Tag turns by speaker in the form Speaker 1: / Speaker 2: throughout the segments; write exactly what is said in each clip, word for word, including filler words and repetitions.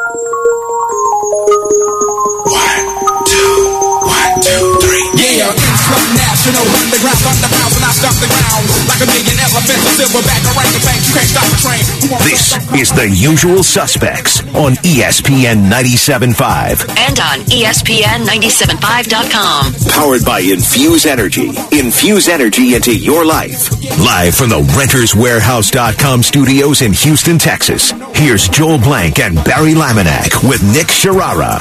Speaker 1: National underground thunderbounds and I stop the ground like a million elephants, a silverback orangutan. You can't stop the train.
Speaker 2: This is The Usual Suspects on E S P N ninety-seven point five
Speaker 3: and on E S P N ninety-seven point five dot com.
Speaker 2: Powered by Infuse Energy. Infuse energy into your life. Live from the Renters Warehouse dot com studios in Houston, Texas. Here's Joel Blank and Barry Laminack with Nick Sharara.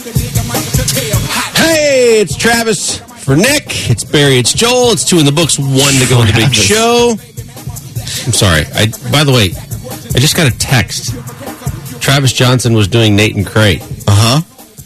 Speaker 4: Hey, it's Travis. For Nick, it's Barry, it's Joel, it's two in the books, one to go in the big show. I'm sorry. I. By the way, I just got a text. Travis Johnson was doing Nate and Crate.
Speaker 5: Uh-huh.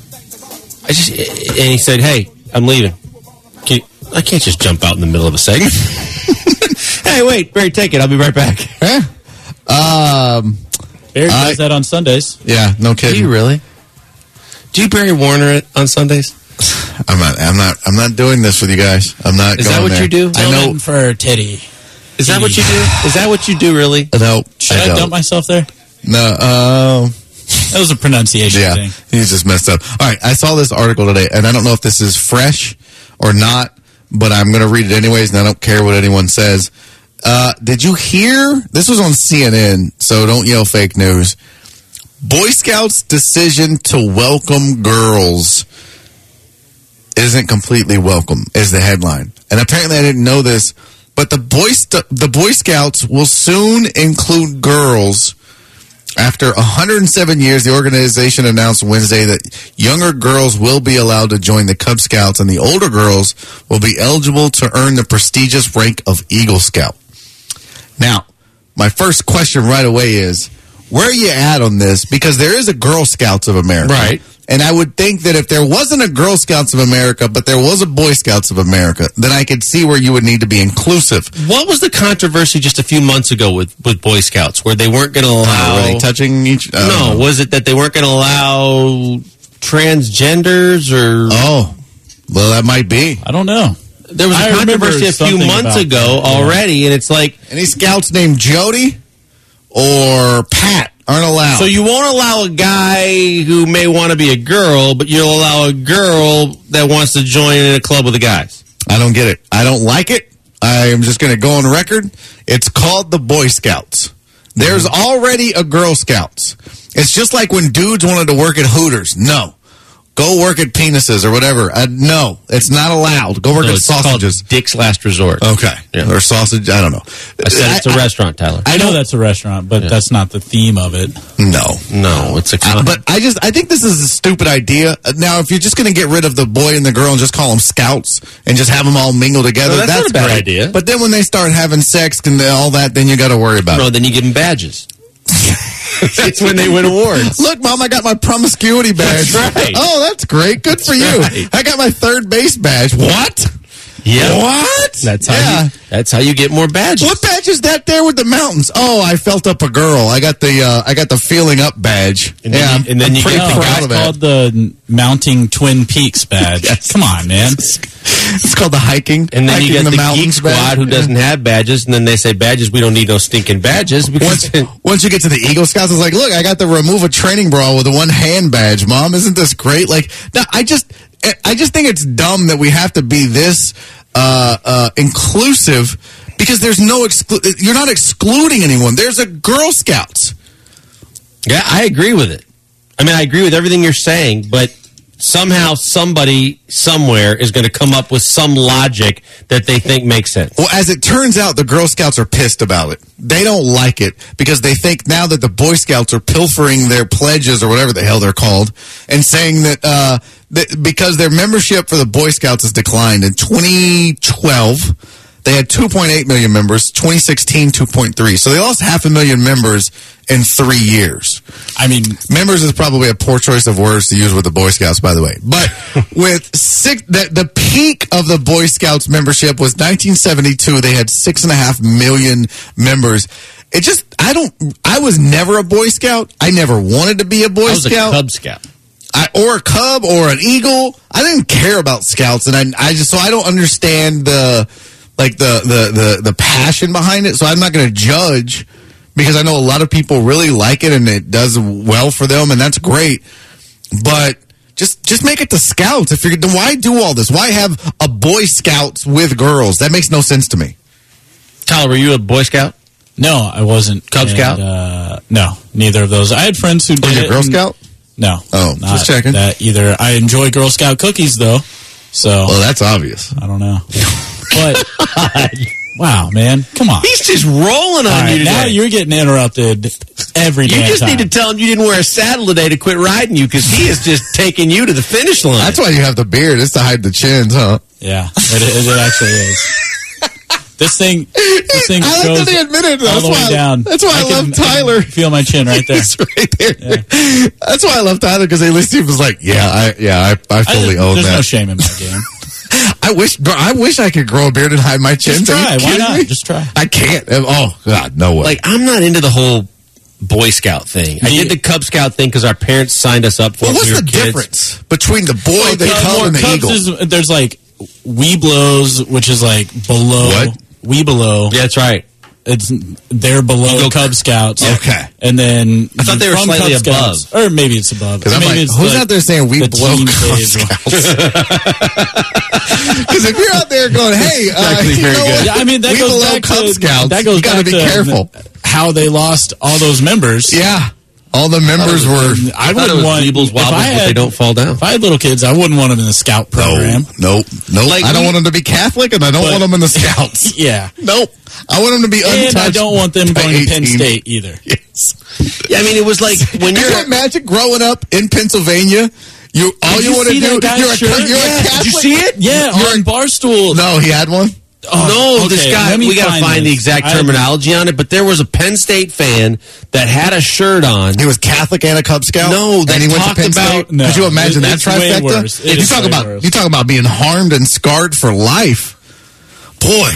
Speaker 4: I just, and he said, hey, I'm leaving. Can you, I can't just jump out in the middle of a segment. Hey, wait, Barry, take it. I'll be right back.
Speaker 5: Huh? Um,
Speaker 6: Barry does I, that on Sundays.
Speaker 5: Yeah, no kidding.
Speaker 4: Do you really? Do you Barry Warner it on Sundays?
Speaker 5: I'm not. I'm not. I'm not doing this with you guys. I'm not.
Speaker 4: Is
Speaker 5: going
Speaker 4: that what
Speaker 5: there.
Speaker 4: you do?
Speaker 5: I know
Speaker 6: for Teddy.
Speaker 4: Is that what you do? Is that what you do? Really?
Speaker 5: No.
Speaker 6: Should I, I dump myself there?
Speaker 5: No. Um,
Speaker 6: that was a pronunciation
Speaker 5: yeah,
Speaker 6: thing.
Speaker 5: He's just messed up. All right. I saw this article today, and I don't know if this is fresh or not, but I'm going to read it anyways, and I don't care what anyone says. Uh, did you hear? This was on C N N, so don't yell fake news. Boy Scouts' decision to welcome girls isn't completely welcome, is the headline. And apparently I didn't know this, but the Boy, St- the Boy Scouts will soon include girls. After one hundred seven years, the organization announced Wednesday that younger girls will be allowed to join the Cub Scouts, and the older girls will be eligible to earn the prestigious rank of Eagle Scout. Now, my first question right away is, where are you at on this? Because there is a Girl Scouts of America.
Speaker 4: Right.
Speaker 5: And I would think that if there wasn't a Girl Scouts of America, but there was a Boy Scouts of America, then I could see where you would need to be inclusive.
Speaker 4: What was the controversy just a few months ago with, with Boy Scouts, where they weren't going to allow...
Speaker 5: Uh, were they touching each... Uh,
Speaker 4: no, was it that they weren't going to allow transgenders or...
Speaker 5: Oh, well, that might be.
Speaker 6: I don't know.
Speaker 4: There was a
Speaker 6: I
Speaker 4: controversy a few months ago
Speaker 6: that, yeah.
Speaker 4: already, and it's like...
Speaker 5: Any scouts named Jody or Pat aren't allowed.
Speaker 4: So you won't allow a guy who may want to be a girl, but you'll allow a girl that wants to join in a club with the guys.
Speaker 5: I don't get it. I don't like it. I am just going to go on record. It's called the Boy Scouts. There's mm-hmm. already a Girl Scouts. It's just like when dudes wanted to work at Hooters. No. Go work at penises or whatever. Uh, no, it's not allowed. Go work
Speaker 4: no,
Speaker 5: at
Speaker 4: it's
Speaker 5: sausages.
Speaker 4: Called Dick's Last Resort.
Speaker 5: Okay.
Speaker 4: Yeah.
Speaker 5: Or sausage. I don't know.
Speaker 4: I said it's a I, restaurant, Tyler.
Speaker 6: I know that's a restaurant, but yeah. that's not the theme of it.
Speaker 5: No.
Speaker 4: No, it's a
Speaker 5: uh, But I just, I think this is a stupid idea. Now, if you're just going to get rid of the boy and the girl and just call them scouts and just have them all mingle together,
Speaker 4: no, that's,
Speaker 5: that's
Speaker 4: not a bad
Speaker 5: great.
Speaker 4: idea.
Speaker 5: But then when they start having sex and all that, then you got to worry about
Speaker 4: no,
Speaker 5: it.
Speaker 4: No, then you give them badges. That's when they win awards.
Speaker 5: Look, Mom, I got my promiscuity badge.
Speaker 4: That's right.
Speaker 5: Oh, that's great. Good
Speaker 4: that's
Speaker 5: for you.
Speaker 4: Right.
Speaker 5: I got my third base badge. What?
Speaker 4: Yeah.
Speaker 5: What?
Speaker 4: That's how
Speaker 5: yeah.
Speaker 4: you that's how you get more badges.
Speaker 5: What badge is that there with the mountains? Oh, I felt up a girl. I got the uh, I got the feeling up badge.
Speaker 4: And
Speaker 5: yeah,
Speaker 4: then you, and then
Speaker 5: I'm
Speaker 4: you
Speaker 5: pretty
Speaker 4: get
Speaker 6: no,
Speaker 5: proud of that.
Speaker 6: It's called the Mounting Twin Peaks badge.
Speaker 5: Yes.
Speaker 6: Come on, man.
Speaker 5: It's called the hiking.
Speaker 4: And then
Speaker 5: hiking
Speaker 4: you get
Speaker 5: the,
Speaker 4: the Geek Squad
Speaker 5: badge.
Speaker 4: who doesn't
Speaker 5: yeah.
Speaker 4: have badges, and then they say badges, we don't need no stinking badges. Because
Speaker 5: once, once you get to the Eagle Scouts, it's like, look, I got the remove a training bra with a one hand badge. Mom, isn't this great? Like, no, I just, I just think it's dumb that we have to be this uh, uh, inclusive because there's no exclu- you're not excluding anyone. There's a Girl Scouts.
Speaker 4: Yeah, I agree with it. I mean, I agree with everything you're saying, but somehow somebody somewhere is going to come up with some logic that they think makes sense.
Speaker 5: Well, as it turns out, the Girl Scouts are pissed about it. They don't like it because they think now that the Boy Scouts are pilfering their pledges or whatever the hell they're called and saying that, uh, that because their membership for the Boy Scouts has declined in twenty twelve. They had two point eight million members, twenty sixteen, two point three. So they lost half a million members in three years.
Speaker 6: I mean,
Speaker 5: members is probably a poor choice of words to use with the Boy Scouts, by the way. But with six, the, the peak of the Boy Scouts membership was nineteen seventy-two. They had six and a half million members. It just, I don't, I was never a Boy Scout. I never wanted to be a Boy
Speaker 4: I was
Speaker 5: Scout.
Speaker 4: a Cub Scout.
Speaker 5: I, or a Cub or an Eagle. I didn't care about Scouts. And I, I just, so I don't understand the, like the, the, the, the passion behind it. So I'm not going to judge because I know a lot of people really like it and it does well for them, and that's great. But just just make it the Scouts. If you're, then why do all this? Why have a Boy Scouts with girls? That makes no sense to me.
Speaker 4: Tyler, were you a Boy Scout?
Speaker 6: No, I wasn't.
Speaker 4: Cub
Speaker 6: and,
Speaker 4: Scout?
Speaker 6: Uh, no, neither of those. I had friends who did
Speaker 5: Was you a
Speaker 6: it
Speaker 5: Girl
Speaker 6: and-
Speaker 5: Scout?
Speaker 6: No.
Speaker 5: Oh,
Speaker 6: not
Speaker 5: just checking.
Speaker 6: That either. I enjoy Girl Scout cookies, though. So,
Speaker 5: Well, that's obvious.
Speaker 6: I don't know. But, wow, man. Come on.
Speaker 4: He's just rolling on
Speaker 6: All right,
Speaker 4: you today.
Speaker 6: now you're getting interrupted every
Speaker 4: you
Speaker 6: damn
Speaker 4: just
Speaker 6: time.
Speaker 4: need to tell him you didn't wear a saddle today to quit riding you because he is just taking you to the finish line.
Speaker 5: That's why you have the beard. It's to hide the chins, huh?
Speaker 6: Yeah, it, it, it actually is. This thing, this thing
Speaker 5: I like
Speaker 6: goes
Speaker 5: that he admitted it.
Speaker 6: all
Speaker 5: That's
Speaker 6: the way
Speaker 5: why,
Speaker 6: down.
Speaker 5: That's why I,
Speaker 6: can-
Speaker 5: love Tyler.
Speaker 6: I can feel my chin right there.
Speaker 5: It's right there. That's why I love Tyler, because at least he was like, "Yeah, I, yeah, I, I fully
Speaker 6: I,
Speaker 5: own
Speaker 6: there's
Speaker 5: that."
Speaker 6: no shame in my game.
Speaker 5: I wish, bro, I wish I could grow a beard and hide my chin.
Speaker 6: Just try. Why not? Just try.
Speaker 5: I can't. Oh God, no way.
Speaker 4: Like, I'm not into the whole Boy Scout thing. I
Speaker 6: The-
Speaker 4: did the Cub Scout thing because our parents signed us up for
Speaker 5: well,
Speaker 4: it.
Speaker 5: what's
Speaker 4: when we
Speaker 5: the
Speaker 4: were kids.
Speaker 5: difference between the boy,
Speaker 6: Well,
Speaker 5: the
Speaker 6: Cub-
Speaker 5: cub,
Speaker 6: well,
Speaker 5: and the
Speaker 6: Cubs
Speaker 5: eagle?
Speaker 6: is- there's like Weeblos, which is like below.
Speaker 5: What?
Speaker 6: Weeblo.
Speaker 4: Yeah, that's right.
Speaker 6: It's they're below
Speaker 4: Eagle-
Speaker 6: Cub Scouts.
Speaker 5: Okay.
Speaker 6: And then
Speaker 4: I thought they were
Speaker 6: from
Speaker 4: slightly
Speaker 6: Cub Scouts- or maybe it's above.
Speaker 5: Because I'm
Speaker 6: Maybe
Speaker 5: like,
Speaker 6: it's
Speaker 5: who's
Speaker 6: like
Speaker 5: out there saying we
Speaker 6: the
Speaker 5: blow
Speaker 6: teen
Speaker 5: Cub
Speaker 6: phase.
Speaker 5: Scouts? Because if you're out there going, hey, uh,
Speaker 4: actually
Speaker 5: you
Speaker 4: very
Speaker 5: know
Speaker 4: good.
Speaker 5: what?
Speaker 6: Yeah, I mean that
Speaker 5: we
Speaker 6: goes
Speaker 5: below
Speaker 6: back
Speaker 5: Cub
Speaker 6: to
Speaker 5: Scouts.
Speaker 6: that goes
Speaker 5: you got to
Speaker 6: back
Speaker 5: be
Speaker 6: to
Speaker 5: careful.
Speaker 6: how they lost all those members.
Speaker 5: Yeah, all the members were.
Speaker 6: I
Speaker 4: I thought it
Speaker 6: wouldn't
Speaker 4: was
Speaker 6: want
Speaker 4: Weebles
Speaker 6: if
Speaker 4: Wobbles,
Speaker 6: I
Speaker 4: but they
Speaker 6: had-
Speaker 4: don't fall down.
Speaker 6: If I had little kids, I wouldn't want them in the Scout program.
Speaker 5: Nope, nope.
Speaker 4: Like,
Speaker 5: I don't
Speaker 4: we-
Speaker 5: want them to be Catholic, and I don't
Speaker 6: But-
Speaker 5: want them in the Scouts.
Speaker 6: Yeah.
Speaker 5: Nope. I want them to be untouched.
Speaker 6: And I don't want them
Speaker 5: by
Speaker 6: going to Penn
Speaker 5: eighteen.
Speaker 6: State either.
Speaker 5: Yes.
Speaker 4: Yeah, I mean, it was like when
Speaker 5: Could
Speaker 4: you're.
Speaker 5: you imagine growing up in Pennsylvania? You all
Speaker 6: Did
Speaker 5: you,
Speaker 6: you
Speaker 5: want to
Speaker 6: see
Speaker 5: do?
Speaker 6: that guy's
Speaker 5: You're a,
Speaker 6: shirt?
Speaker 5: you're
Speaker 6: Yeah.
Speaker 5: a Catholic.
Speaker 6: Did you see it? Yeah,
Speaker 5: You're
Speaker 6: on
Speaker 5: a-
Speaker 6: Barstool.
Speaker 5: No, he had one.
Speaker 6: Oh,
Speaker 4: no, this
Speaker 6: okay,
Speaker 4: guy,
Speaker 6: let me
Speaker 4: we got to
Speaker 6: find
Speaker 4: find the
Speaker 6: this.
Speaker 4: exact
Speaker 6: I-
Speaker 4: terminology on it, but there was a Penn State fan that had a shirt on.
Speaker 5: He was Catholic and a Cub Scout.
Speaker 4: No, that
Speaker 5: and he went to
Speaker 4: talked
Speaker 5: Penn
Speaker 4: about-
Speaker 5: State.
Speaker 6: No,
Speaker 5: Could you imagine
Speaker 6: it-
Speaker 5: that
Speaker 6: it's way
Speaker 5: trifecta?
Speaker 6: worse. It
Speaker 5: You
Speaker 6: is
Speaker 5: talk
Speaker 6: way
Speaker 5: about
Speaker 6: worse.
Speaker 5: you talk about being harmed and scarred for life. Boy,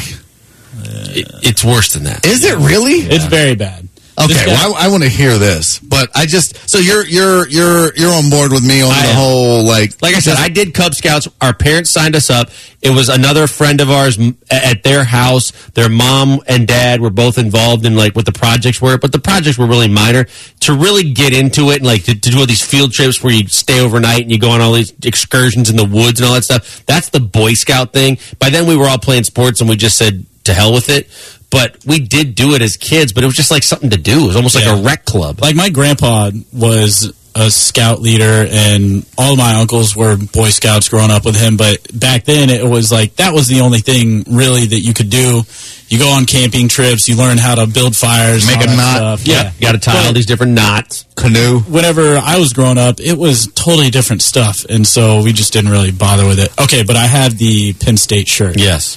Speaker 4: It- it's worse than that.
Speaker 5: is it really?
Speaker 6: It's very bad.
Speaker 5: Okay,
Speaker 6: This guy-
Speaker 5: well, I, I want to hear this, but I just so you're you're you're you're on board with me on
Speaker 4: I
Speaker 5: the
Speaker 4: am.
Speaker 5: whole like
Speaker 4: Like I said, I did Cub Scouts. Our parents signed us up. It was another friend of ours m- at their house. Their mom and dad were both involved in like what the projects were, but the projects were really minor. To really get into it and like to, to do all these field trips where you stay overnight and you go on all these excursions in the woods and all that stuff, that's the Boy Scout thing. By then we were all playing sports and we just said to hell with it. But we did do it as kids, but it was just like something to do. It was almost
Speaker 6: Yeah.
Speaker 4: like a rec club.
Speaker 6: Like my grandpa was a scout leader, and all my uncles were Boy Scouts growing up with him. But back then, it was like that was the only thing really that you could do. You go on camping trips, you learn how to build fires,
Speaker 5: Make
Speaker 6: and
Speaker 5: a
Speaker 6: all that
Speaker 5: knot.
Speaker 6: stuff.
Speaker 4: Yeah, got to tie all
Speaker 6: But
Speaker 4: these different knots.
Speaker 5: canoe.
Speaker 6: whenever I was growing up, it was totally different stuff, and so we just didn't really bother with it. Okay, but I have the Penn State shirt.
Speaker 4: Yes.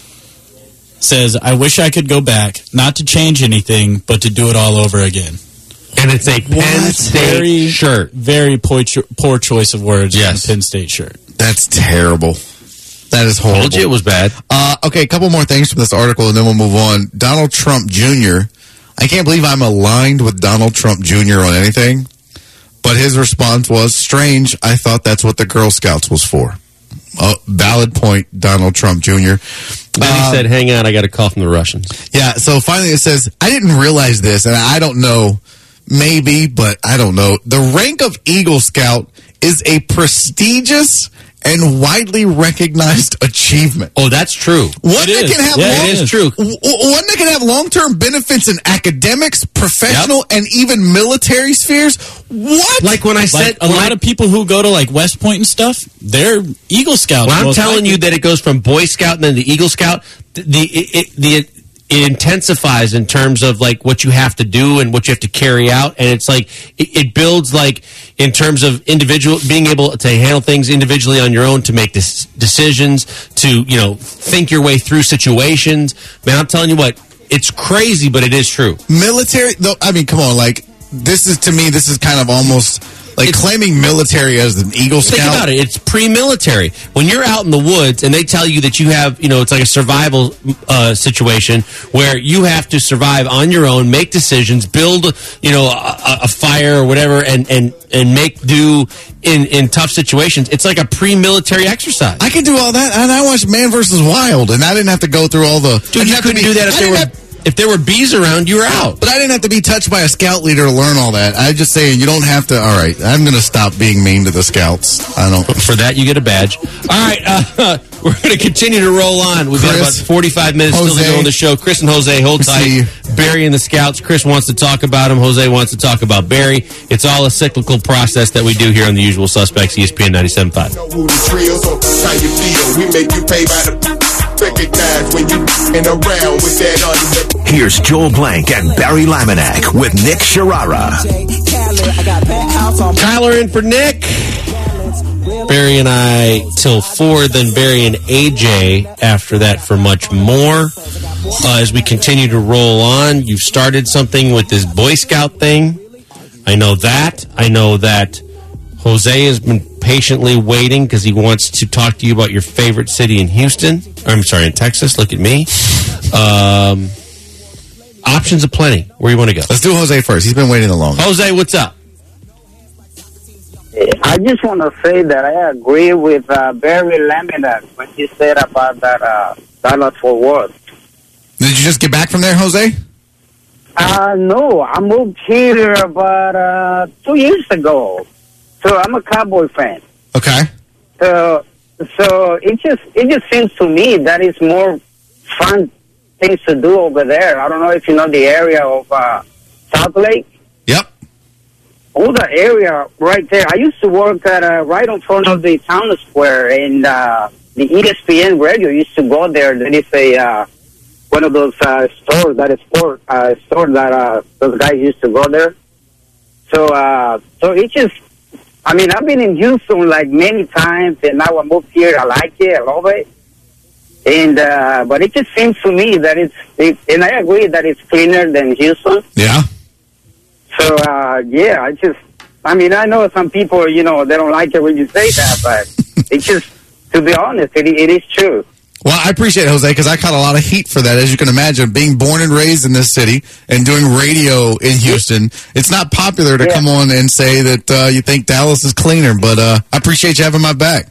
Speaker 6: Says, I wish I could go back, not to change anything, but to do it all over again.
Speaker 4: And it's a Penn State
Speaker 6: Very
Speaker 4: shirt.
Speaker 6: Very poor, cho- poor choice of words.
Speaker 4: Yes.
Speaker 6: on the Penn State shirt.
Speaker 5: That's terrible. That is horrible.
Speaker 4: Told you it was bad.
Speaker 5: Uh, okay, a couple more things from this article, and then we'll move on. Donald Trump Junior I can't believe I'm aligned with Donald Trump Junior on anything, but his response was, strange, I thought that's what the Girl Scouts was for. Uh, valid point, Donald Trump Junior
Speaker 4: Then he said, hang on, I got a call from the Russians.
Speaker 5: Yeah, so finally it says, I didn't realize this, and I don't know, maybe, but I don't know. The rank of Eagle Scout is a prestigious and widely recognized achievement.
Speaker 4: Oh, that's true.
Speaker 5: One
Speaker 6: It
Speaker 5: that
Speaker 6: is.
Speaker 5: can have
Speaker 6: Yeah,
Speaker 5: long,
Speaker 6: it is
Speaker 4: true.
Speaker 5: w- w- one that can have long-term benefits in academics, professional, and even military spheres. What?
Speaker 4: Like when I said,
Speaker 6: Like a
Speaker 4: when
Speaker 6: lot
Speaker 4: I-
Speaker 6: of people who go to like West Point and stuff, they're Eagle Scouts.
Speaker 4: when I'm
Speaker 6: most
Speaker 4: telling
Speaker 6: likely.
Speaker 4: you that it goes from Boy Scout and then the Eagle Scout, the, the it, it, the it intensifies in terms of like what you have to do and what you have to carry out, and it's like it, it builds like in terms of individual being able to handle things individually on your own, to make this decisions, to you know think your way through situations. Man, I'm telling you what, it's crazy, but it is true.
Speaker 5: military? Though, I mean, come on, like this is to me, this is kind of almost like
Speaker 4: It's-
Speaker 5: claiming military as an Eagle
Speaker 4: Think
Speaker 5: Scout.
Speaker 4: about it. It's pre-military. When you're out in the woods and they tell you that you have, you know, it's like a survival uh, situation where you have to survive on your own, make decisions, build, you know, a, a fire or whatever, and and and make do in in tough situations. It's like a pre-military exercise.
Speaker 5: I can do all that, and I watched Man versus Wild, and I didn't have to go through all the. I
Speaker 4: Dude,
Speaker 5: didn't
Speaker 4: you
Speaker 5: have to
Speaker 4: couldn't
Speaker 5: be-
Speaker 4: do that if
Speaker 5: I
Speaker 4: there
Speaker 5: didn't
Speaker 4: were
Speaker 5: have-
Speaker 4: If there were bees around, you were out.
Speaker 5: But I didn't have to be touched by a scout leader to learn all that. I'm just saying, you don't have to. All right, I'm going to stop being mean to the scouts. I don't.
Speaker 4: For that, you get a badge. All right, uh, we're going to continue to roll on. We've
Speaker 5: Chris,
Speaker 4: got about forty-five minutes
Speaker 5: Jose,
Speaker 4: still to go on the show. Chris and Jose, hold
Speaker 5: see
Speaker 4: tight. Barry and the Scouts. Chris wants to talk about him. Jose wants to talk about Barry. It's all a cyclical process that we do here on The Usual Suspects, E S P N ninety-seven point five.
Speaker 7: Know who the trills or how you feel. We make you pay by the recognize when you in around with that under.
Speaker 2: Here's Joel Blank and Barry Laminack with Nick Sharara.
Speaker 4: Tyler in for Nick. Barry and I till four, then Barry and A J after that for much more. Uh, as we continue to roll on, you've started something with this Boy Scout thing. I know that. I know that Jose has been patiently waiting because he wants to talk to you about your favorite city in Houston. I'm sorry, in Texas. Look at me. Um, options aplenty. Where you want to go?
Speaker 5: Let's do Jose first. He's been waiting the longest.
Speaker 4: Jose, what's up?
Speaker 8: I just want to say that I agree with uh, Barry Laminack when he said about that uh, Dallas Fort Worth.
Speaker 5: Did you just get back from there, Jose?
Speaker 8: Uh, no, I moved here about uh, two years ago. So I'm a Cowboy fan.
Speaker 5: Okay.
Speaker 8: So, so it just it just seems to me that it's more fun things to do over there. I don't know if you know the area of uh, South Lake.
Speaker 5: Yep.
Speaker 8: All the area right there. I used to work at uh, right in front of the town square, and uh, the E S P N radio used to go there. There is a uh, one of those uh, stores that is sport uh, store that uh, those guys used to go there. So, uh, so it just. I mean, I've been in Houston like many times, and now I moved here. I like it. I love it. And uh, but it just seems to me that it's, it, and I agree that it's cleaner than Houston.
Speaker 5: Yeah.
Speaker 8: So uh, yeah, I just, I mean, I know some people, you know, they don't like it when you say that, but it's just, to be honest, it, it is true.
Speaker 5: Well, I appreciate it, Jose, because I caught a lot of heat for that. As you can imagine, being born and raised in this city and doing radio in Houston, it's not popular to
Speaker 8: Yeah.
Speaker 5: come on and say that uh, you think Dallas is cleaner, but uh, I appreciate you having my back.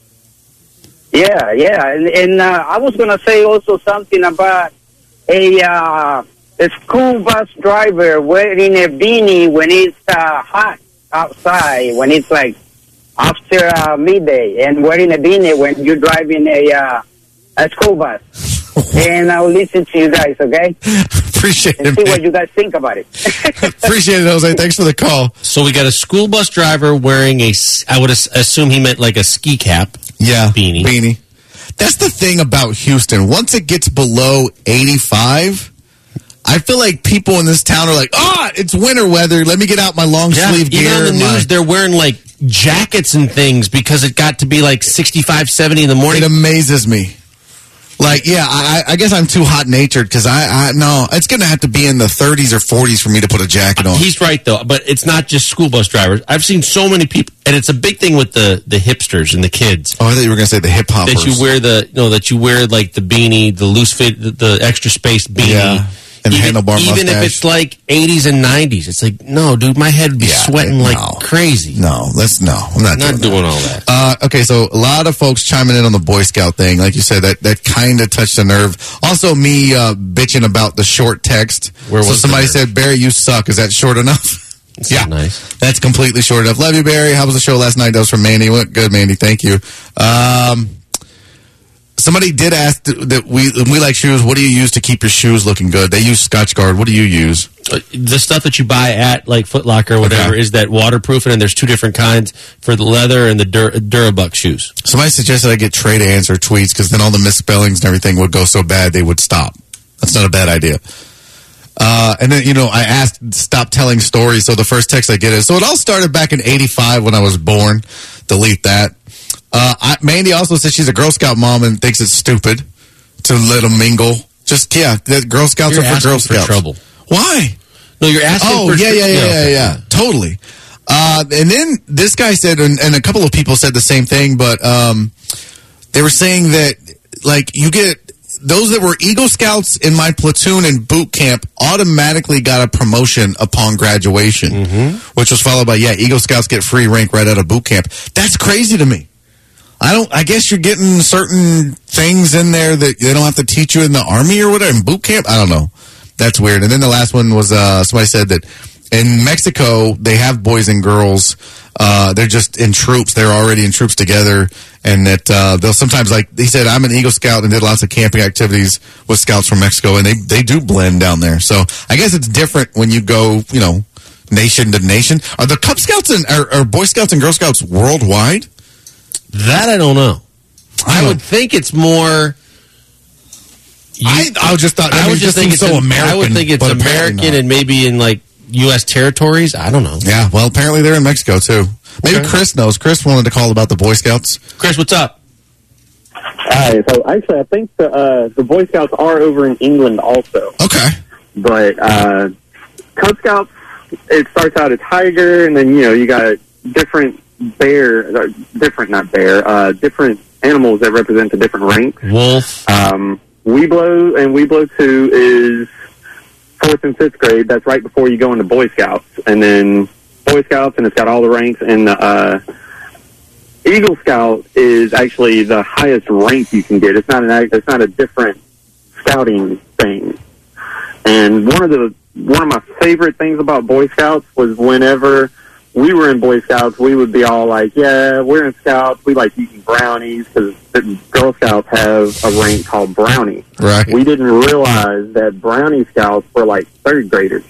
Speaker 8: Yeah, yeah. And, and uh, I was going to say also something about a, uh, a school bus driver wearing a beanie when it's uh, hot outside, when it's like after uh, midday, and wearing a beanie when you're driving a, uh, a school bus. And I'll listen to you guys, okay?
Speaker 5: Appreciate
Speaker 8: And
Speaker 5: it,
Speaker 8: see
Speaker 5: man.
Speaker 8: what you guys think about it.
Speaker 5: Appreciate it, Jose. Thanks for the call.
Speaker 4: So we got a school bus driver wearing a, s- I would as- assume he meant like a ski cap.
Speaker 5: Yeah.
Speaker 4: Beanie.
Speaker 5: Beanie. That's the thing about Houston. Once it gets below eighty-five, I feel like people in this town are like, ah, it's winter weather. Let me get out my long sleeve
Speaker 4: Even
Speaker 5: gear.
Speaker 4: on the
Speaker 5: my-
Speaker 4: news, they're wearing like jackets and things because it got to be like sixty-five, seventy in the morning.
Speaker 5: It amazes me. Like, yeah, I, I guess I'm too hot-natured because I, I, no, it's going to have to be in the thirties or forties for me to put a jacket on.
Speaker 4: He's right, though, but it's not just school bus drivers. I've seen so many people, and it's a big thing with the, the hipsters and the kids.
Speaker 5: Oh, I thought you were going to say the hip-hoppers.
Speaker 4: That you wear the, no, that you wear like the beanie, the loose fit, the, the extra spaced beanie.
Speaker 5: Yeah. And
Speaker 4: even,
Speaker 5: handlebar
Speaker 4: even
Speaker 5: mustache.
Speaker 4: if it's like eighties and nineties. It's like, no, dude, my head would be
Speaker 5: Yeah,
Speaker 4: sweating
Speaker 5: no.
Speaker 4: like crazy.
Speaker 5: No, let's no. I'm not,
Speaker 4: Not
Speaker 5: doing,
Speaker 4: doing
Speaker 5: that.
Speaker 4: all that.
Speaker 5: Uh, okay, so a lot of folks chiming in on the Boy Scout thing. Like you said, that, that kind of touched the nerve. Also, me uh, bitching about the short text.
Speaker 4: Where
Speaker 5: so
Speaker 4: was the
Speaker 5: somebody
Speaker 4: nerve?
Speaker 5: said, Barry, you suck. Is that short enough?
Speaker 4: It's
Speaker 5: yeah.
Speaker 4: not nice.
Speaker 5: That's completely short enough. Love you, Barry. How was the show last night? That was from Mandy. Went good, Mandy. Thank you. Um, somebody did ask th- that we we like shoes. What do you use to keep your shoes looking good? They use Scotch Guard. What do you use?
Speaker 4: Uh, the stuff that you buy at like Foot Locker or whatever
Speaker 5: Okay.
Speaker 4: is that waterproof, and there's two different kinds for the leather and the Dur- Durabuck shoes.
Speaker 5: Somebody suggested I get Trey to answer tweets because then all the misspellings and everything would go so bad they would stop. That's not a bad idea. Uh, and then, you know, I asked, stop telling stories. So the first text I get is, so it all started back in eighty-five when I was born. Delete that. Uh, I, Mandy also says she's a Girl Scout mom and thinks it's stupid to let them mingle. Just, yeah, the Girl Scouts
Speaker 4: You're
Speaker 5: are for
Speaker 4: asking
Speaker 5: Girl
Speaker 4: for
Speaker 5: Scouts.
Speaker 4: trouble.
Speaker 5: Why?
Speaker 4: No, you're asking
Speaker 5: Oh,
Speaker 4: for
Speaker 5: yeah, yeah, yeah, yeah,
Speaker 4: okay.
Speaker 5: yeah. Totally. Uh, and then this guy said, and, and a couple of people said the same thing, but um, they were saying that, like, you get those that were Eagle Scouts in my platoon in boot camp automatically got a promotion upon graduation,
Speaker 4: Mm-hmm.
Speaker 5: which was followed by, yeah, Eagle Scouts get free rank right out of boot camp. That's crazy to me. I don't. I guess you're getting certain things in there that they don't have to teach you in the Army or whatever in boot camp. I don't know. That's weird. And then the last one was uh, somebody said that in Mexico they have boys and girls. Uh, they're just in troops. They're already in troops together, and that uh, they'll sometimes, like he said, I'm an Eagle Scout and did lots of camping activities with scouts from Mexico, and they they do blend down there. So I guess it's different when you go, you know, nation to nation. Are the Cub Scouts and are, are Boy Scouts and Girl Scouts worldwide?
Speaker 4: That I don't know. I, I would think it's more. You,
Speaker 5: I, I just thought. I,
Speaker 4: I
Speaker 5: mean,
Speaker 4: would just
Speaker 5: just
Speaker 4: think it's
Speaker 5: so
Speaker 4: a,
Speaker 5: American.
Speaker 4: I would think it's American and maybe in like U S territories. I don't know.
Speaker 5: Yeah, well, apparently they're in Mexico too. Maybe okay. Chris knows. Chris wanted to call about the Boy Scouts.
Speaker 4: Chris, what's up?
Speaker 9: Hi. So actually, I think the uh, the Boy Scouts are over in England also.
Speaker 5: Okay.
Speaker 9: But uh, Cub Scouts, it starts out a tiger, and then you know you got different bear, different not bear, uh, different animals that represent the different ranks.
Speaker 4: Wolf.
Speaker 9: Um, Weeblo and Weeblo two is fourth and fifth grade. That's right before you go into Boy Scouts, and then Boy Scouts, and it's got all the ranks. And the uh, Eagle Scout is actually the highest rank you can get. It's not an it's not a different scouting thing. And one of the one of my favorite things about Boy Scouts was whenever we were in Boy Scouts, we would be all like, yeah, we're in Scouts. We like eating brownies because Girl Scouts have a rank called Brownie.
Speaker 5: Right.
Speaker 9: We didn't realize that Brownie Scouts were like third graders.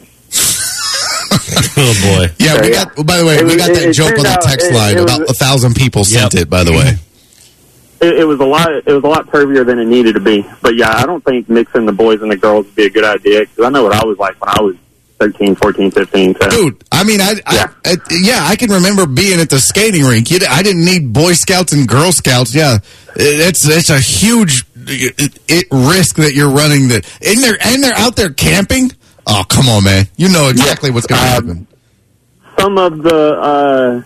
Speaker 4: Oh, boy.
Speaker 5: Yeah,
Speaker 9: so,
Speaker 5: we
Speaker 9: yeah.
Speaker 5: got, by the way,
Speaker 9: it
Speaker 5: we
Speaker 9: was,
Speaker 5: got that
Speaker 9: it,
Speaker 5: joke
Speaker 9: it
Speaker 5: on the
Speaker 9: out,
Speaker 5: text
Speaker 9: it,
Speaker 5: line.
Speaker 9: it
Speaker 5: About
Speaker 9: was,
Speaker 5: a thousand people sent
Speaker 4: yep.
Speaker 5: it, by the way.
Speaker 9: It, it was a lot. It was a lot pervier than it needed to be. But yeah, I don't think mixing the boys and the girls would be a good idea because I know what I was like when I was thirteen, fourteen, fifteen. So.
Speaker 5: Dude, I mean, I, I,
Speaker 9: yeah.
Speaker 5: I, yeah, I can remember being at the skating rink. You, I didn't need Boy Scouts and Girl Scouts. Yeah, it's it's a huge it, it, risk that you're running. That and they're and they're out there camping. Oh, come on, man! You know exactly yeah. what's going to
Speaker 9: um,
Speaker 5: happen.
Speaker 9: Some of the uh,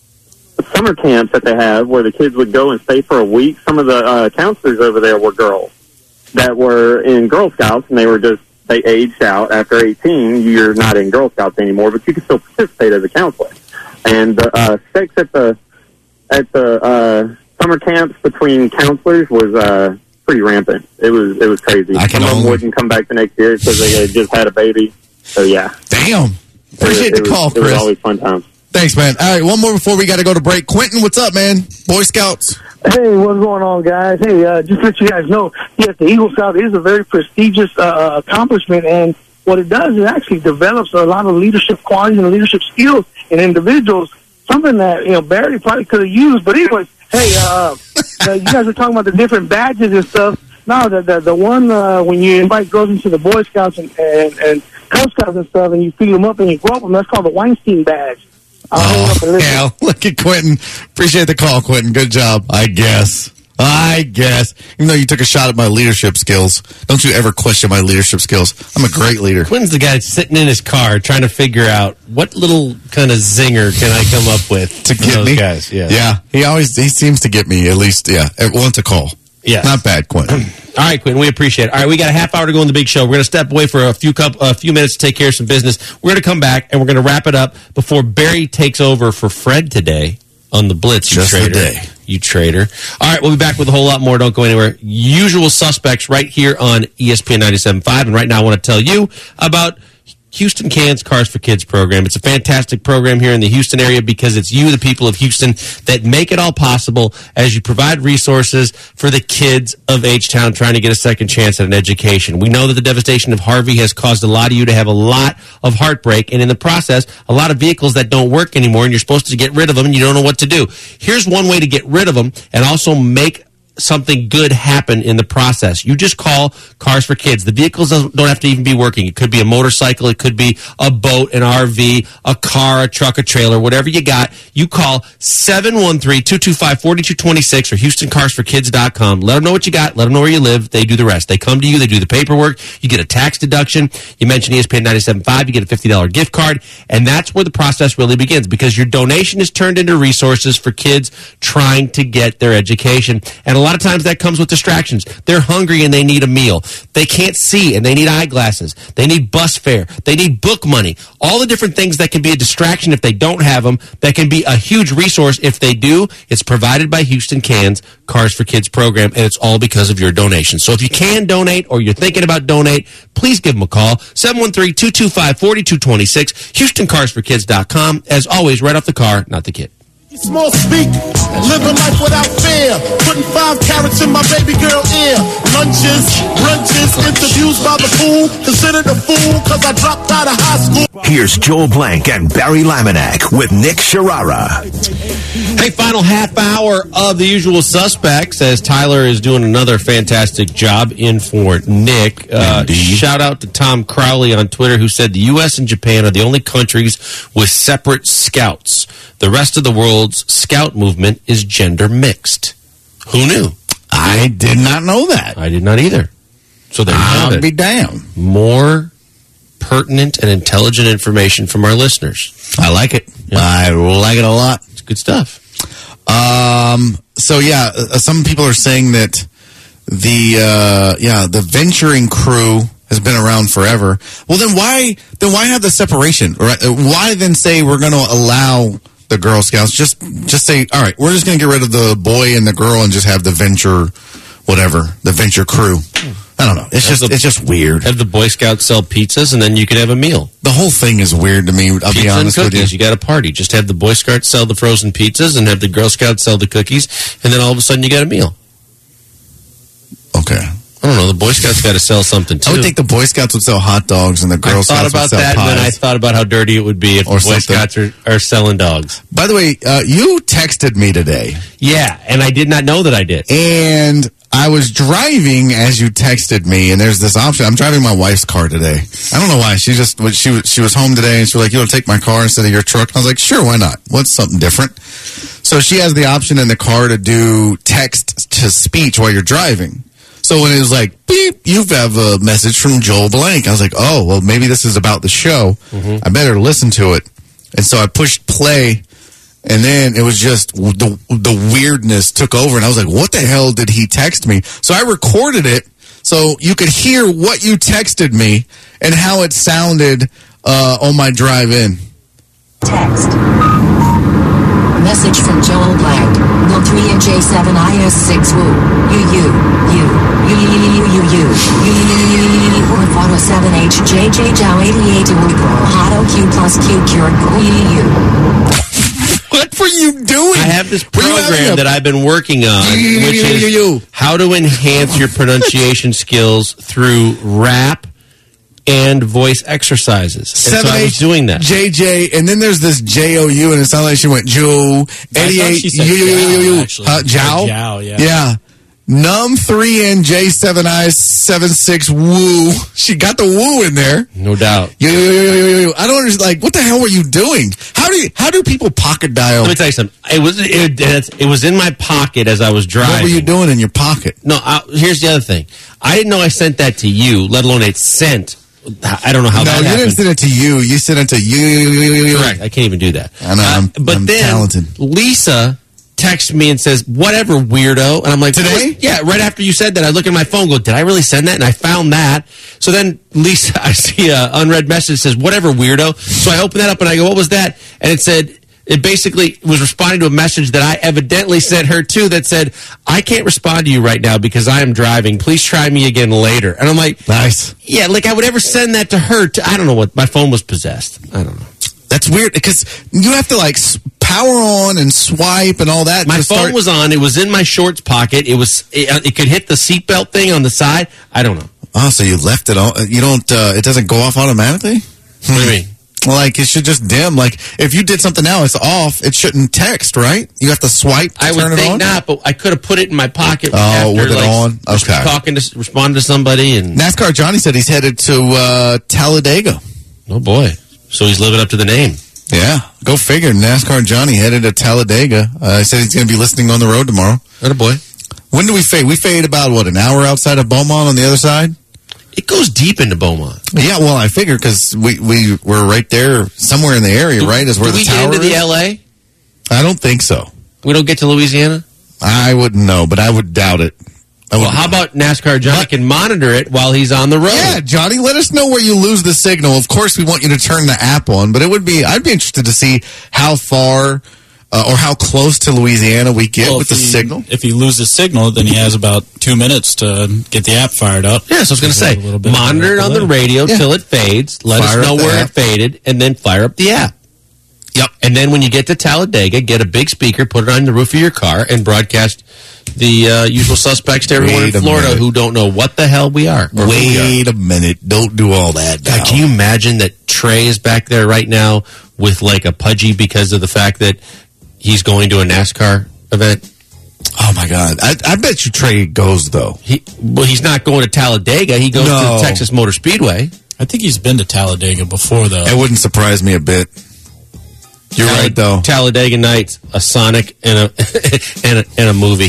Speaker 9: summer camps that they have, where the kids would go and stay for a week. Some of the uh, counselors over there were girls that were in Girl Scouts, and they were just. They aged out after eighteen. You're not in Girl Scouts anymore, but you can still participate as a counselor. And the uh, sex at the at the uh, summer camps between counselors was uh, pretty rampant. It was it was crazy.
Speaker 5: I can
Speaker 9: Some of them
Speaker 5: only...
Speaker 9: wouldn't come back the next year because they had just had a baby. So yeah,
Speaker 5: damn. Appreciate
Speaker 9: it, it
Speaker 5: the call,
Speaker 9: was,
Speaker 5: Chris.
Speaker 9: It was always fun times.
Speaker 5: Thanks, man. All right, one more before we got to go to break. Quentin, what's up, man? Boy Scouts.
Speaker 10: Hey, what's going on, guys? Hey, uh, just to let you guys know, yes, the Eagle Scout is a very prestigious uh, accomplishment, and what it does, it actually develops a lot of leadership qualities and leadership skills in individuals, something that, you know, Barry probably could have used. But anyways, hey, uh, uh, you guys are talking about the different badges and stuff. No, the the, the one uh, when you invite girls into the Boy Scouts and, and, and Cub Scouts and stuff, and you feed them up and you grow up them, that's called the Weinstein badge.
Speaker 5: Oh, hell. Look at Quentin. Appreciate the call, Quentin. Good job. I guess. I guess. Even though you took a shot at my leadership skills, don't you ever question my leadership skills. I'm a great leader.
Speaker 4: Quentin's the guy sitting in his car trying to figure out what little kind of zinger can I come up with
Speaker 5: to get
Speaker 4: those
Speaker 5: me.
Speaker 4: Guys. Yeah.
Speaker 5: yeah, he always he seems to get me at least. Yeah, once a call.
Speaker 4: Yeah,
Speaker 5: not bad, Quentin.
Speaker 4: All right, Quentin, we appreciate it. All right, we got a half hour to go on the big show. We're going to step away for a few couple, a few minutes to take care of some business. We're going to come back and we're going to wrap it up before Barry takes over for Fred today on the Blitz.
Speaker 5: Just
Speaker 4: you
Speaker 5: the
Speaker 4: traitor.
Speaker 5: day.
Speaker 4: You traitor. All right, we'll be back with a whole lot more. Don't go anywhere. Usual suspects right here on E S P N ninety-seven point five. And right now I want to tell you about Houston Can's Cars for Kids program. It's a fantastic program here in the Houston area because it's you, the people of Houston, that make it all possible as you provide resources for the kids of H-Town trying to get a second chance at an education. We know that the devastation of Harvey has caused a lot of you to have a lot of heartbreak, and in the process, a lot of vehicles that don't work anymore, and you're supposed to get rid of them, and you don't know what to do. Here's one way to get rid of them and also make something good happen in the process. You just call Cars for Kids. The vehicles don't have to even be working. It could be a motorcycle. It could be a boat, an R V, a car, a truck, a trailer, whatever you got. You call seven one three, two two five, four two two six or Houston Cars for Kids dot com. Let them know what you got. Let them know where you live. They do the rest. They come to you. They do the paperwork. You get a tax deduction. You mention E S P N ninety-seven point five. You get a fifty dollars gift card. And that's where the process really begins because your donation is turned into resources for kids trying to get their education. And a lot of times that comes with distractions. They're hungry and they need a meal. They can't see and they need eyeglasses. They need bus fare. They need book money. All the different things that can be a distraction if they don't have them, that can be a huge resource if they do. It's provided by Houston Can's Cars for Kids program, and it's all because of your donation. So if you can donate or you're thinking about donate, please give them a call. seven one three, two two five, four two two six, houston cars for kids dot com. As always, right off the car, not the kid.
Speaker 7: Small speak, living life without fear. Putting five carrots in my baby girl ear. Lunches, brunches, interviews by the fool. Considered a fool cause I dropped out of high school.
Speaker 2: Here's Joel Blank and Barry Laminack with Nick Sharara.
Speaker 4: Hey, final half hour of The Usual Suspects as Tyler is doing another fantastic job in for Nick. Uh, shout out to Tom Crowley on Twitter who said the U S and Japan are the only countries with separate scouts. The rest of the world's scout movement is gender mixed. Who knew?
Speaker 5: I did not know that.
Speaker 4: I did not either. So there you have
Speaker 5: I'll
Speaker 4: it.
Speaker 5: be damned.
Speaker 4: More pertinent and intelligent information from our listeners.
Speaker 5: I like it. Yeah. I like it a lot.
Speaker 4: It's good stuff.
Speaker 5: Um. So yeah, uh, some people are saying that the uh, yeah the venturing crew has been around forever. Well, then why then why have the separation? Right? Why then say we're going to allow the Girl Scouts? Just just say, all right, we're just going to get rid of the boy and the girl and just have the venture, whatever, the venture crew. I don't know. It's
Speaker 4: have
Speaker 5: just
Speaker 4: the,
Speaker 5: it's just weird.
Speaker 4: Have the Boy Scouts sell pizzas and then you could have a meal.
Speaker 5: The whole thing is weird to me. I'll
Speaker 4: Pizza
Speaker 5: be honest
Speaker 4: and
Speaker 5: with
Speaker 4: cookies.
Speaker 5: you.
Speaker 4: You got a party. Just have the Boy Scouts sell the frozen pizzas and have the Girl Scouts sell the cookies, and then all of a sudden you got a meal.
Speaker 5: Okay.
Speaker 4: I don't know. The Boy Scouts got to sell something too.
Speaker 5: I would think the Boy Scouts would sell hot dogs and the Girl
Speaker 4: I
Speaker 5: Scouts
Speaker 4: thought about
Speaker 5: would sell
Speaker 4: that,
Speaker 5: pies.
Speaker 4: and then I thought about how dirty it would be if
Speaker 5: Or
Speaker 4: the Boy
Speaker 5: something.
Speaker 4: Scouts are, are selling dogs.
Speaker 5: By the way, uh, you texted me today.
Speaker 4: Yeah, and I did not know that I did.
Speaker 5: And I was driving as you texted me, and there's this option. I'm driving my wife's car today. I don't know why. She just she was she was home today, and she was like, "You want to take my car instead of your truck?" I was like, "Sure, why not? What's something different?" So she has the option in the car to do text to speech while you're driving. So when it was like, beep, you have a message from Joel Blank. I was like, oh, well, maybe this is about the show. Mm-hmm. I better listen to it. And so I pushed play, and then it was just the, the weirdness took over. And I was like, what the hell did he text me? So I recorded it so you could hear what you texted me and how it sounded uh, on my drive in.
Speaker 11: Text. Message from Joel Blank. No three and J seven I S six woo. You you you you you you you you you or photo seven H J J Jow eighty-eight to Hotto Q plus Q cure you you.
Speaker 5: What were you doing?
Speaker 4: I have this program that I've been working on, which is how to enhance your pronunciation skills through rap and voice exercises. And so I was doing that.
Speaker 5: J J, and then there's this J O U, and it sounded like she went Joe eighty-eight.
Speaker 6: she said
Speaker 5: U, U, U, U, U.
Speaker 6: Jow,
Speaker 5: Uh, Jow?
Speaker 6: Jow, yeah.
Speaker 5: Yeah. Num three and J seven I seven six woo. She got the woo in there.
Speaker 4: No doubt.
Speaker 5: Yo, yo, yo, yo, yo, yo. I don't understand. Like, what the hell were you doing? How do you, how do people pocket dial?
Speaker 4: Let me tell you something. It was it, it, it was in my pocket as I was driving.
Speaker 5: What were you doing in your pocket?
Speaker 4: No, I, here's the other thing. I didn't know I sent that to you, let alone it sent. I don't know how
Speaker 5: no,
Speaker 4: that
Speaker 5: you
Speaker 4: happened.
Speaker 5: didn't send it to you. You sent it to you. you, you, you, you.
Speaker 4: Correct. I can't even do that.
Speaker 5: I know. I'm,
Speaker 4: uh, but
Speaker 5: I'm
Speaker 4: then
Speaker 5: talented.
Speaker 4: Lisa texts me and says, whatever, weirdo. And I'm like,
Speaker 5: today?
Speaker 4: What? Yeah, right after you said that, I look at my phone and go, did I really send that? And I found that. So then Lisa, I see an unread message that says, whatever, weirdo. So I open that up and I go, what was that? And it said, it basically was responding to a message that I evidently sent her too that said, I can't respond to you right now because I am driving. Please try me again later. And I'm like,
Speaker 5: nice.
Speaker 4: Yeah, like I would ever send that to her. To, I don't know what, my phone was possessed. I don't know.
Speaker 5: That's weird because you have to like power on and swipe and all that.
Speaker 4: My phone
Speaker 5: start-
Speaker 4: was on. It was in my shorts pocket. It was. It, it could hit the seatbelt thing on the side. I don't know.
Speaker 5: Oh, so you left it on. You don't. Uh, it doesn't go off automatically.
Speaker 4: What do you mean?
Speaker 5: Like it should just dim. Like if you did something now, it's off. It shouldn't text, right? You have to swipe. To
Speaker 4: I
Speaker 5: turn
Speaker 4: would
Speaker 5: it
Speaker 4: think
Speaker 5: on?
Speaker 4: not, but I could have put it in my pocket.
Speaker 5: Oh,
Speaker 4: after,
Speaker 5: with it
Speaker 4: like,
Speaker 5: on. Okay.
Speaker 4: Talking to, responding to somebody, and
Speaker 5: NASCAR Johnny said he's headed to uh, Talladega.
Speaker 4: Oh boy! So he's living up to the name.
Speaker 5: Yeah, go figure. NASCAR Johnny headed to Talladega. Uh, he said he's going to be listening on the road tomorrow.
Speaker 4: Atta boy.
Speaker 5: When do we fade? We fade about, what, an hour outside of Beaumont on the other side?
Speaker 4: It goes deep into Beaumont.
Speaker 5: Yeah, well, I figure because we, we were right there, somewhere in the area,
Speaker 4: do,
Speaker 5: right? Is where
Speaker 4: do
Speaker 5: the
Speaker 4: we
Speaker 5: tower
Speaker 4: get into
Speaker 5: is?
Speaker 4: the L A?
Speaker 5: I don't think so.
Speaker 4: We don't get to Louisiana?
Speaker 5: I wouldn't know, but I would doubt it. I
Speaker 4: Well, how about NASCAR Johnny
Speaker 5: But-
Speaker 4: can monitor it while he's on the road?
Speaker 5: Yeah, Johnny, let us know where you lose the signal. Of course, we want you to turn the app on, but it would be, I'd be interested to see how far uh, or how close to Louisiana we get
Speaker 6: Well,
Speaker 5: with
Speaker 6: if
Speaker 5: the
Speaker 6: he-
Speaker 5: signal.
Speaker 6: If he loses signal, then he has about two minutes to get the app fired up.
Speaker 4: Yeah, so I was going to say,
Speaker 6: A little bit of
Speaker 4: monitor it on the
Speaker 6: delay.
Speaker 4: radio
Speaker 5: Yeah.
Speaker 4: till it fades. Let
Speaker 5: Fire
Speaker 4: us know
Speaker 5: up the
Speaker 4: where
Speaker 5: app.
Speaker 4: it faded, and then fire up the app. Yep. And then when you get to Talladega, get a big speaker, put it on the roof of your car, and broadcast the uh, usual suspects to everyone
Speaker 5: Wait
Speaker 4: in
Speaker 5: a
Speaker 4: Florida
Speaker 5: minute.
Speaker 4: who don't know what the hell we are. or who we are.
Speaker 5: Wait a minute. Don't do all that now.
Speaker 4: God, can you imagine that Trey is back there right now with like a pudgy because of the fact that he's going to a NASCAR event?
Speaker 5: Oh, my God. I, I bet you Trey goes, though.
Speaker 4: He, well, he's not going to Talladega. He goes
Speaker 5: No.
Speaker 4: to the Texas Motor Speedway.
Speaker 6: I think he's been to Talladega before, though.
Speaker 5: It wouldn't surprise me a bit. You're
Speaker 4: Tall-
Speaker 5: right, though.
Speaker 4: Talladega Nights, a Sonic, and a and a, and a movie.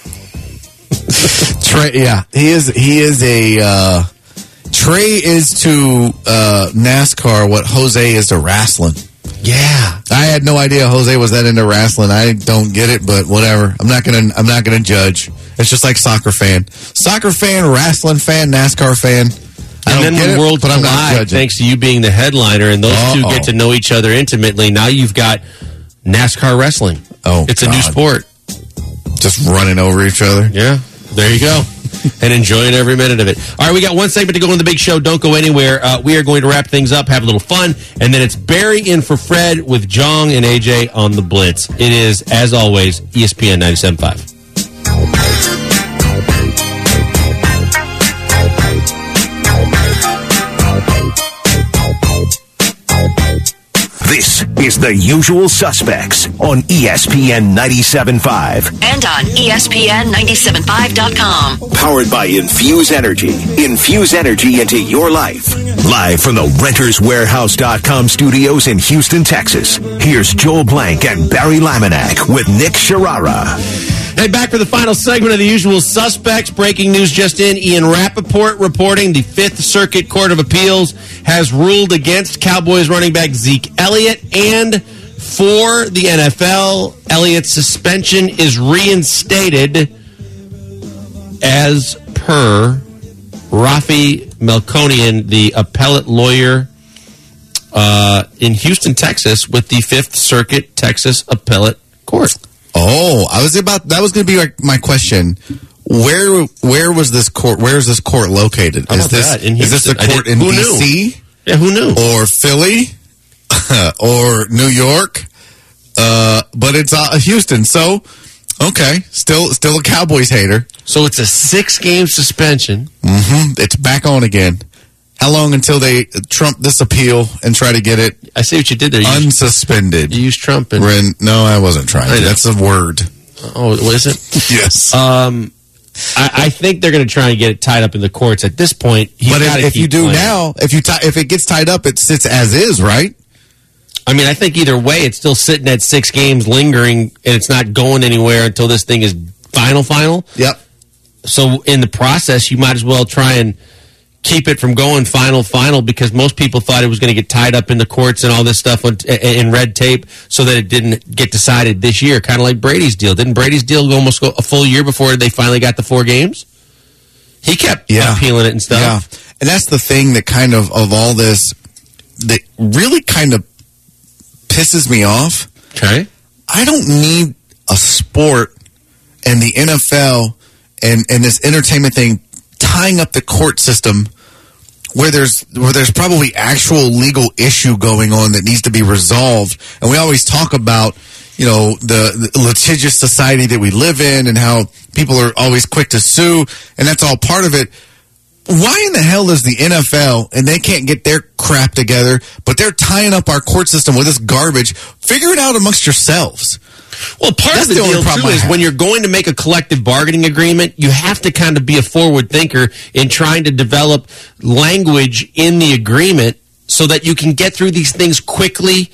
Speaker 5: Trey, yeah, he is. He is a uh, Trey is to uh, NASCAR what Jose is to wrestling.
Speaker 4: Yeah,
Speaker 5: I had no idea Jose was that into wrestling. I don't get it, but whatever. I'm not gonna. I'm not gonna judge. It's just like soccer fan, soccer fan, wrestling fan, NASCAR fan. I
Speaker 4: and
Speaker 5: don't
Speaker 4: then
Speaker 5: get
Speaker 4: when
Speaker 5: it,
Speaker 4: worlds
Speaker 5: but I'm not
Speaker 4: collide,
Speaker 5: judging.
Speaker 4: thanks to you being the headliner, and those two
Speaker 5: Uh-oh.
Speaker 4: get to know each other intimately. Now you've got NASCAR wrestling.
Speaker 5: Oh,
Speaker 4: it's a new
Speaker 5: God.
Speaker 4: sport.
Speaker 5: Just running over each other.
Speaker 4: Yeah, there you go. And enjoying every minute of it. All right, we got one segment to go in the big show. Don't go anywhere. Uh, we are going to wrap things up, have a little fun, and then it's Barry in for Fred with Jong and A J on the Blitz. It is, as always, E S P N ninety-seven point five.
Speaker 2: This is The Usual Suspects on E S P N ninety-seven point five.
Speaker 3: And on E S P N ninety-seven point five dot com.
Speaker 2: Powered by Infuse Energy. Infuse energy into your life. Live from the Renters Warehouse dot com studios in Houston, Texas. Here's Joel Blank and Barry Laminack with Nick Sharara.
Speaker 4: Hey, back for the final segment of The Usual Suspects. Breaking news just in. Ian Rappaport reporting the Fifth Circuit Court of Appeals has ruled against Cowboys running back Zeke Elliott. And for the N F L, Elliott's suspension is reinstated as per Rafi Melkonian, the appellate lawyer uh, in Houston, Texas, with the Fifth Circuit Texas Appellate Court.
Speaker 5: Oh, I was about. That was going to be like my question. Where where was this court? Where is this court located?
Speaker 4: How
Speaker 5: Is
Speaker 4: about
Speaker 5: this
Speaker 4: that? In
Speaker 5: is this a
Speaker 4: Houston. I
Speaker 5: court
Speaker 4: did-
Speaker 5: in
Speaker 4: who
Speaker 5: D
Speaker 4: knew?
Speaker 5: C
Speaker 4: Yeah, who knew?
Speaker 5: or Philly or New York? Uh, but it's uh, Houston. So okay, still still a Cowboys hater.
Speaker 4: So it's a six-game suspension.
Speaker 5: hmm It's back on again. How long until they trump this appeal and try to get it
Speaker 4: I see what you did there. You, used,
Speaker 5: unsuspended?
Speaker 4: you used Trump. And,
Speaker 5: Ren- no, I wasn't trying
Speaker 4: I
Speaker 5: to.
Speaker 4: know.
Speaker 5: That's a word.
Speaker 4: oh, what is it?
Speaker 5: Yes.
Speaker 4: Um, I, I think they're going to try and get it tied up in the courts. At this point, he's
Speaker 5: but
Speaker 4: gotta
Speaker 5: if, if you
Speaker 4: keep
Speaker 5: do
Speaker 4: playing.
Speaker 5: now, if you tie, if it gets tied up, it sits as is, right?
Speaker 4: I mean, I think either way, it's still sitting at six games, lingering, and it's not going anywhere until this thing is final, final.
Speaker 5: Yep.
Speaker 4: So in the process, you might as well try and keep it from going final, final, because most people thought it was going to get tied up in the courts and all this stuff on, in red tape so that it didn't get decided this year, kind of like Brady's deal. Didn't Brady's deal go almost go a full year before they finally got the four games? He kept
Speaker 5: Yeah.
Speaker 4: appealing it and stuff.
Speaker 5: Yeah. And that's the thing that kind of, of all this, that really kind of pisses me off.
Speaker 4: Okay.
Speaker 5: I don't need a sport and the N F L and, and this entertainment thing tying up the court system where there's where there's probably actual legal issue going on that needs to be resolved. And we always talk about, you know, the, the litigious society that we live in and how people are always quick to sue, and that's all part of it. Why in the hell is the N F L and they can't get their crap together, but they're tying up our court system with this garbage? Figure it out amongst yourselves.
Speaker 4: Well, part
Speaker 5: That's
Speaker 4: of the,
Speaker 5: the only
Speaker 4: deal,
Speaker 5: problem
Speaker 4: too,
Speaker 5: I
Speaker 4: is
Speaker 5: have.
Speaker 4: when you're going to make a collective bargaining agreement, you have to kind of be a forward thinker in trying to develop language in the agreement so that you can get through these things quickly,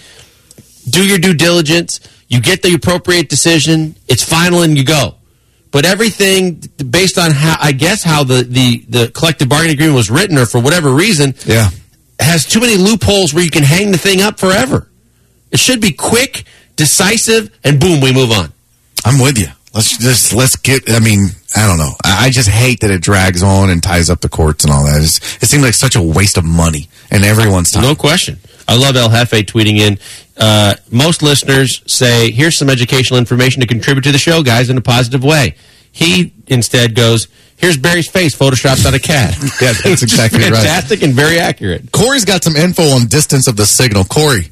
Speaker 4: do your due diligence, you get the appropriate decision, it's final, and you go. But everything based on how, I guess, how the, the, the collective bargaining agreement was written, or for whatever reason,
Speaker 5: Yeah.
Speaker 4: has too many loopholes where you can hang the thing up forever. It should be quick, decisive, and boom, we move on.
Speaker 5: I'm with you. Let's just let's get. I mean, I don't know. I, I just hate that it drags on and ties up the courts and all that. It's, it seems like such a waste of money and everyone's time.
Speaker 4: No question. I love El Jefe tweeting in. Uh, most listeners say, "Here's some educational information to contribute to the show, guys, in a positive way." He instead goes, "Here's Barry's face photoshopped on a cat."
Speaker 5: Yeah, that's exactly
Speaker 4: fantastic
Speaker 5: right.
Speaker 4: Fantastic and very accurate.
Speaker 5: Corey's got some info on distance of the signal. Corey.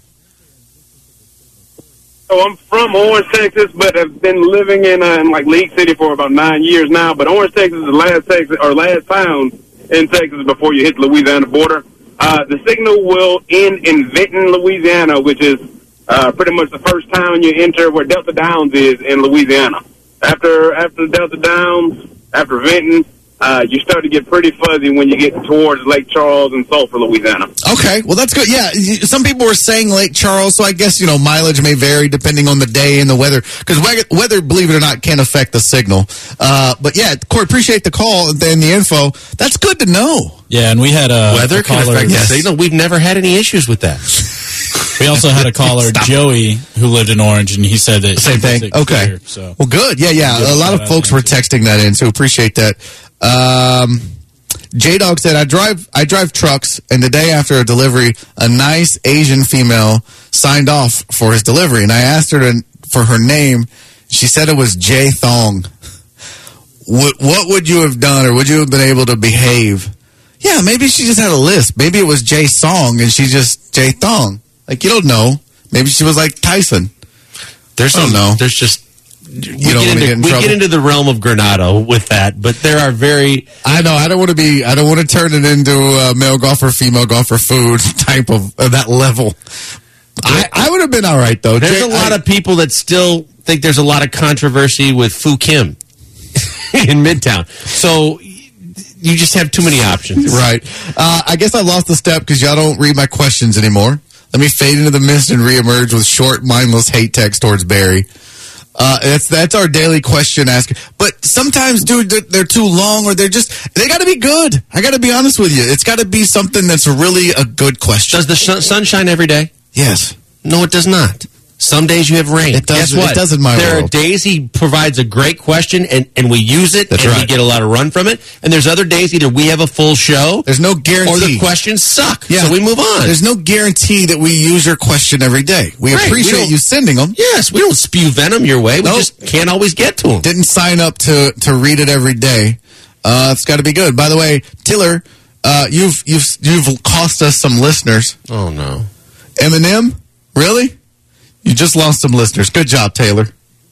Speaker 12: So I'm from Orange, Texas, but I've been living in, uh, in like League City for about nine years now. But Orange, Texas is the last Texas or last town in Texas before you hit the Louisiana border. Uh, the signal will end in Vinton, Louisiana, which is uh, pretty much the first town you enter where Delta Downs is in Louisiana. After after Delta Downs, after Vinton, uh, you start to get pretty fuzzy when you get towards Lake Charles and Sulphur, Louisiana.
Speaker 5: Okay, well, that's good. Yeah, some people were saying Lake Charles, so I guess, you know, mileage may vary depending on the day and the weather. Because weather, believe it or not, can affect the signal. Uh, but, yeah, Corey, appreciate the call and the info. That's good to know.
Speaker 6: Yeah, and we had a
Speaker 4: Weather
Speaker 6: a
Speaker 4: can
Speaker 6: caller,
Speaker 4: affect the signal. We've never had any issues with that.
Speaker 6: We also had a caller, Joey, who lived in Orange, and he said that
Speaker 5: Same thing. Okay.
Speaker 6: Clear, so.
Speaker 5: Well, good. Yeah, yeah. A lot of folks were texting that in, so appreciate that. Um, J-Dog said, I drive I drive trucks, and the day after a delivery, a nice Asian female signed off for his delivery, and I asked her to, for her name. She said it was Jay Thong. What, what would you have done, or would you have been able to behave? Yeah, maybe she just had a list. Maybe it was Jay Song, and she just Jay Thong. Like, you don't know. Maybe she was like Tyson.
Speaker 4: There's
Speaker 5: I don't
Speaker 4: some,
Speaker 5: know.
Speaker 4: There's just we,
Speaker 5: don't
Speaker 4: get
Speaker 5: wanna
Speaker 4: into,
Speaker 5: get in
Speaker 4: we
Speaker 5: trouble?
Speaker 4: get into the realm of Granado with that, but there are very.
Speaker 5: I know. I don't want to be. I don't want to turn it into a male golfer, female golfer, food type of uh, that level. I, I would have been all right though.
Speaker 4: There's
Speaker 5: Jay,
Speaker 4: a lot
Speaker 5: I,
Speaker 4: of people that still think there's a lot of controversy with Fu Kim in Midtown. So you just have too many options.
Speaker 5: Right. Uh, I guess I lost the step because y'all don't read my questions anymore. Let me fade into the mist and reemerge with short, mindless hate text towards Barry. Uh, that's that's our daily question asker. But sometimes, dude, they're, they're too long, or they're just they got to be good. I got to be honest with you. It's got to be something that's really a good question.
Speaker 4: Does the sh- sun shine every day?
Speaker 5: Yes.
Speaker 4: No, it does not. Some days you have rain.
Speaker 5: It does.
Speaker 4: Guess what?
Speaker 5: It does in my
Speaker 4: there
Speaker 5: world.
Speaker 4: are days he provides a great question, and, and we use it,
Speaker 5: That's
Speaker 4: and we
Speaker 5: right.
Speaker 4: get a lot of run from it. And there's other days either we have a full show,
Speaker 5: There's no guarantee.
Speaker 4: or the questions suck.
Speaker 5: Yeah.
Speaker 4: So we move on.
Speaker 5: There's no guarantee that we use your question every day. We
Speaker 4: Right, we
Speaker 5: appreciate
Speaker 4: don't-
Speaker 5: you sending them.
Speaker 4: Yes, we don't spew venom your way. We
Speaker 5: Nope.
Speaker 4: just can't always get to them.
Speaker 5: Didn't sign up to to read it every day. Uh, it's got to be good. By the way, Tiller, uh, you've you've you've cost us some listeners.
Speaker 4: Oh no,
Speaker 5: Eminem, really? You just lost some listeners. Good job, Taylor.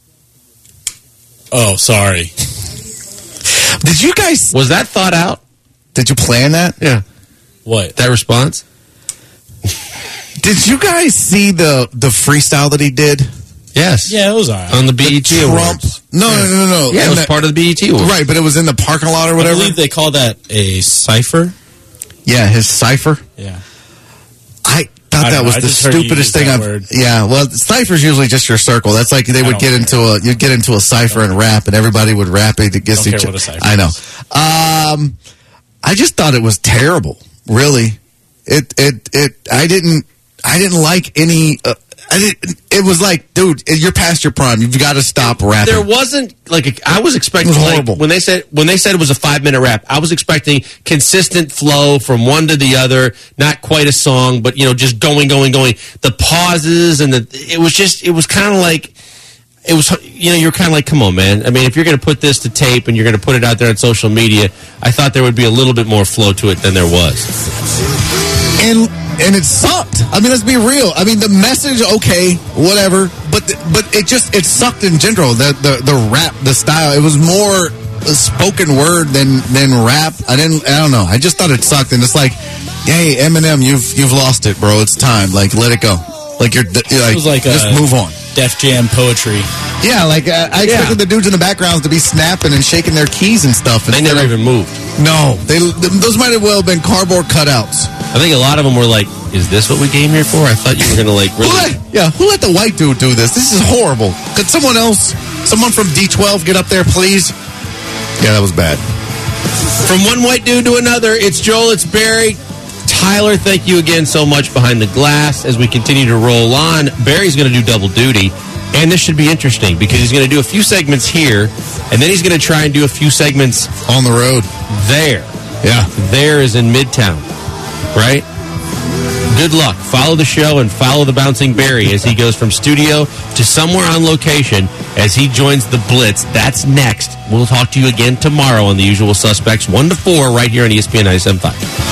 Speaker 6: Oh, sorry.
Speaker 5: Did you guys?
Speaker 4: Was that thought out?
Speaker 5: Did you plan that?
Speaker 4: Yeah.
Speaker 6: What?
Speaker 4: That response?
Speaker 5: Did you guys see the the freestyle that he did?
Speaker 4: Yes.
Speaker 6: Yeah, it was all right.
Speaker 4: On the B E T
Speaker 5: Trump.
Speaker 4: Awards.
Speaker 5: No, no, no, no, no.
Speaker 4: Yeah, it
Speaker 5: In
Speaker 4: was
Speaker 5: the-
Speaker 4: part of the B E T Awards.
Speaker 5: Right, but it was in the parking lot or
Speaker 6: I
Speaker 5: whatever.
Speaker 6: believe they call that a cipher.
Speaker 5: Yeah, his cipher.
Speaker 6: Yeah.
Speaker 5: I thought
Speaker 6: I
Speaker 5: that
Speaker 6: don't
Speaker 5: was
Speaker 6: know, I
Speaker 5: the
Speaker 6: just heard you
Speaker 5: stupidest
Speaker 6: use
Speaker 5: thing
Speaker 6: that
Speaker 5: I've.
Speaker 6: word.
Speaker 5: Yeah, well, cipher's usually just your circle. That's like they would
Speaker 6: don't
Speaker 5: get
Speaker 6: care.
Speaker 5: into a you'd get into a cipher and rap, and everybody would rap it against
Speaker 6: Don't
Speaker 5: each
Speaker 6: care
Speaker 5: other.
Speaker 6: what a cipher
Speaker 5: I know.
Speaker 6: is.
Speaker 5: Um, I just thought it was terrible. Really, it it it. I didn't I didn't like any. Uh, I didn't, it was like, dude, you're past your prime. You've got to stop rapping.
Speaker 4: There wasn't like a, I was expecting
Speaker 5: It was
Speaker 4: like,
Speaker 5: horrible.
Speaker 4: when they said when they said it was a five minute rap. I was expecting consistent flow from one to the other, not quite a song, but you know, just going, going, going. The pauses and the it was just it was kind of like it was you know you're kind of like, come on, man. I mean, if you're going to put this to tape and you're going to put it out there on social media, I thought there would be a little bit more flow to it than there was.
Speaker 5: and and it sucked. I mean, let's be real. I mean, the message, okay, whatever, but but it just it sucked in general. The the the rap, the style, it was more a spoken word than than rap. I didn't. I don't know. I just thought it sucked, and it's like, hey, Eminem, you've you've lost it, bro. It's time. Like, let it go. Like you're, you're like,
Speaker 6: It was like
Speaker 5: just
Speaker 6: uh,
Speaker 5: move on.
Speaker 6: Def Jam poetry.
Speaker 5: Yeah, like uh, I expected the dudes in the backgrounds to be snapping and shaking their keys and stuff.
Speaker 4: They never even moved.
Speaker 5: No, they those might have well been cardboard cutouts.
Speaker 4: I think a lot of them were like, "Is this what we came here for?" I thought you were going to like
Speaker 5: Who
Speaker 4: really.
Speaker 5: let, yeah, who let the white dude do this? This is horrible. Could someone else, someone from D twelve, get up there, please? Yeah, that was bad.
Speaker 4: From one white dude to another, it's Joel, it's Barry. Tyler, thank you again so much behind the glass as we continue to roll on. Barry's going to do double duty. Man, this should be interesting because he's going to do a few segments here, and then he's going to try and do a few segments
Speaker 5: on the road.
Speaker 4: There.
Speaker 5: Yeah.
Speaker 4: There is in Midtown, right? Good luck. Follow the show and follow the Bouncing Barry as he goes from studio to somewhere on location as he joins the Blitz. That's next. We'll talk to you again tomorrow on The Usual Suspects, one to four, right here on E S P N ninety-seven point five.